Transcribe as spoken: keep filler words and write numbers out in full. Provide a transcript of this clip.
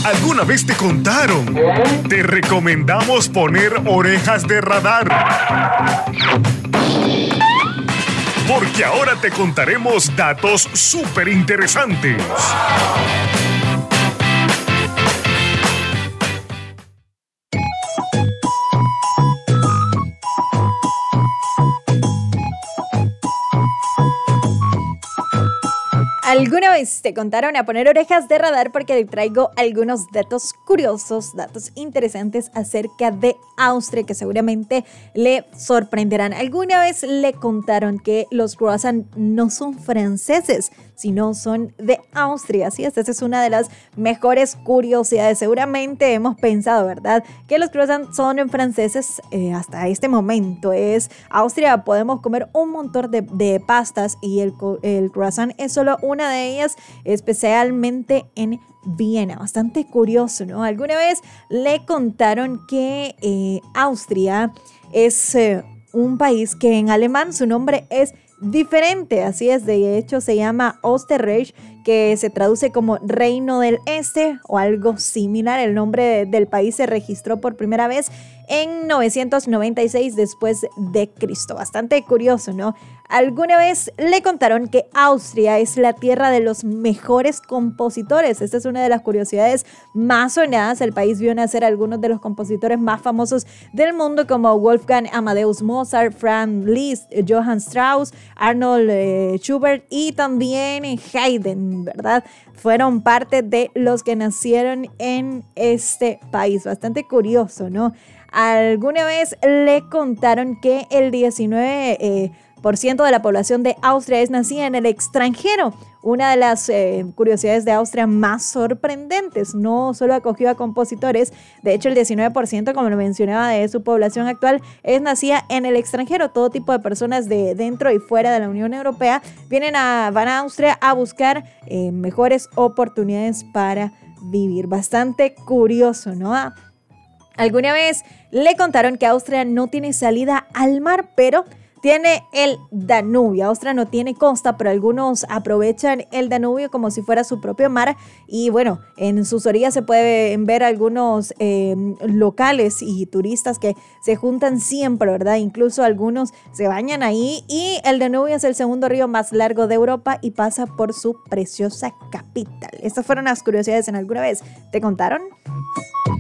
¿Alguna vez te contaron? Te recomendamos poner orejas de radar. Porque ahora te contaremos datos súper interesantes. ¿Alguna vez te contaron a poner orejas de radar? Porque te traigo algunos datos curiosos, datos interesantes acerca de Austria que seguramente le sorprenderán. ¿Alguna vez le contaron que los croissants no son franceses, sino son de Austria? Así es, esa es una de las mejores curiosidades. Seguramente hemos pensado, ¿verdad?, que los croissants son franceses. Eh, hasta este momento es Austria. Podemos comer un montón de, de pastas y el, el croissant es solo una de ellas, especialmente en Viena. Bastante curioso, ¿no? Alguna vez le contaron que eh, Austria es eh, un país que en alemán su nombre es diferente. Así es, de hecho se llama Österreich, que se traduce como Reino del Este o algo similar. El nombre de, del país se registró por primera vez en novecientos noventa y seis después de Cristo. Bastante curioso, ¿no? ¿Alguna vez le contaron que Austria es la tierra de los mejores compositores? Esta es una de las curiosidades más sonadas. El país vio nacer a algunos de los compositores más famosos del mundo, como Wolfgang Amadeus Mozart, Franz Liszt, Johann Strauss, Arnold eh, Schubert y también Haydn, ¿verdad? Fueron parte de los que nacieron en este país. Bastante curioso, ¿no? ¿Alguna vez le contaron que el diecinueve eh, por ciento de la población de Austria es nacida en el extranjero? Una de las eh, curiosidades de Austria más sorprendentes. No solo acogió a compositores, de hecho el diecinueve por ciento, como lo mencionaba, de su población actual es nacida en el extranjero. Todo tipo de personas de dentro y fuera de la Unión Europea vienen a, van a Austria a buscar eh, mejores oportunidades para vivir. Bastante curioso, ¿no? ¿Alguna vez le contaron que Austria no tiene salida al mar, pero tiene el Danubio? Austria no tiene costa, pero algunos aprovechan el Danubio como si fuera su propio mar. Y bueno, en sus orillas se pueden ver algunos eh, locales y turistas que se juntan siempre, ¿verdad? Incluso algunos se bañan ahí. Y el Danubio es el segundo río más largo de Europa y pasa por su preciosa capital. Estas fueron las curiosidades. ¿En alguna vez te contaron?